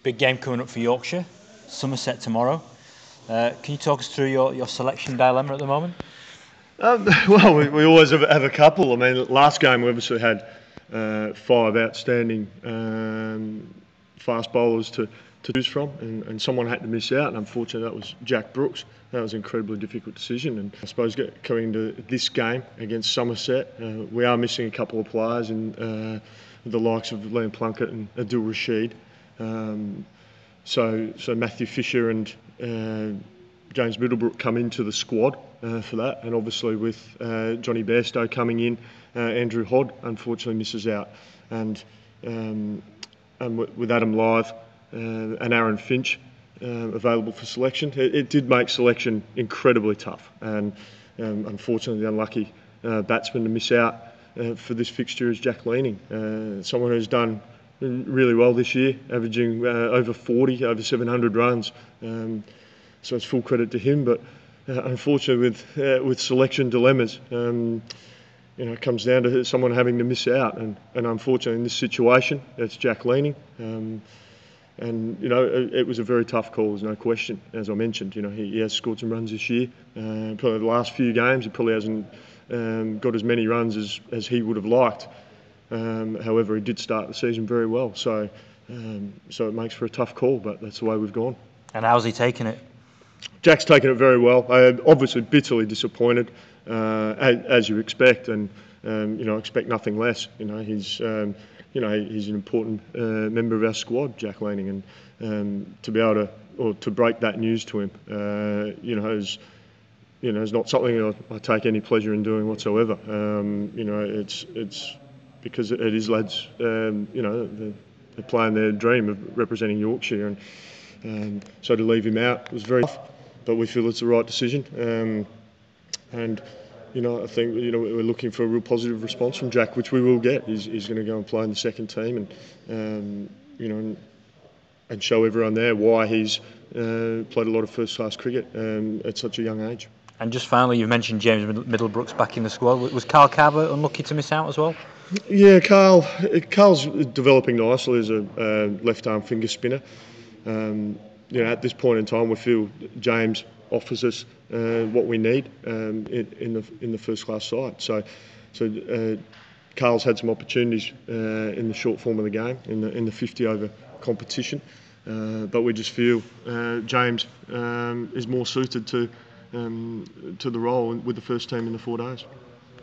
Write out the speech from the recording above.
Big game coming up for Yorkshire, Somerset tomorrow. Can you talk us through your selection dilemma at the moment? Well, we always have a couple. I mean, last game we obviously had 5 outstanding fast bowlers to choose from, and someone had to miss out, and unfortunately that was Jack Brooks. That was an incredibly difficult decision, and I suppose coming into this game against Somerset, we are missing a couple of players in the likes of Liam Plunkett and Adil Rashid. So Matthew Fisher and James Middlebrook come into the squad for that, and obviously with Johnny Bairstow coming in, Andrew Hodd unfortunately misses out, and with Adam Lyth and Aaron Finch available for selection, it did make selection incredibly tough, and unfortunately the unlucky batsman to miss out for this fixture is Jack Leaning, someone who's done really well this year, averaging over over 700 runs. So it's full credit to him. But unfortunately, with selection dilemmas, it comes down to someone having to miss out. And unfortunately, in this situation, it's Jack Leaning. And it was a very tough call. There's no question. As I mentioned, he has scored some runs this year. Probably the last few games, he probably hasn't got as many runs as he would have liked. However, he did start the season very well, so it makes for a tough call, but that's the way we've gone. And how's he taken it? Jack's taken it very well. Obviously, bitterly disappointed, as you expect, and expect nothing less. He's an important member of our squad, Jack Leaning, and to be able to break that news to him, is not something I take any pleasure in doing whatsoever. It's because it is lads, they're playing their dream of representing Yorkshire, and so to leave him out was very tough, but we feel it's the right decision. I think we're looking for a real positive response from Jack, which we will get. He's going to go and play in the second team, and show everyone there why he's played a lot of first-class cricket at such a young age. And just finally, you mentioned James Middlebrooks back in the squad. Was Carl Carver unlucky to miss out as well? Yeah, Carl's developing nicely as a left-arm finger spinner. At this point in time, we feel James offers us what we need in the first-class side. So Carl's had some opportunities in the short form of the game, in the 50-over competition, but we just feel James is more suited to the role with the first team in the 4 days.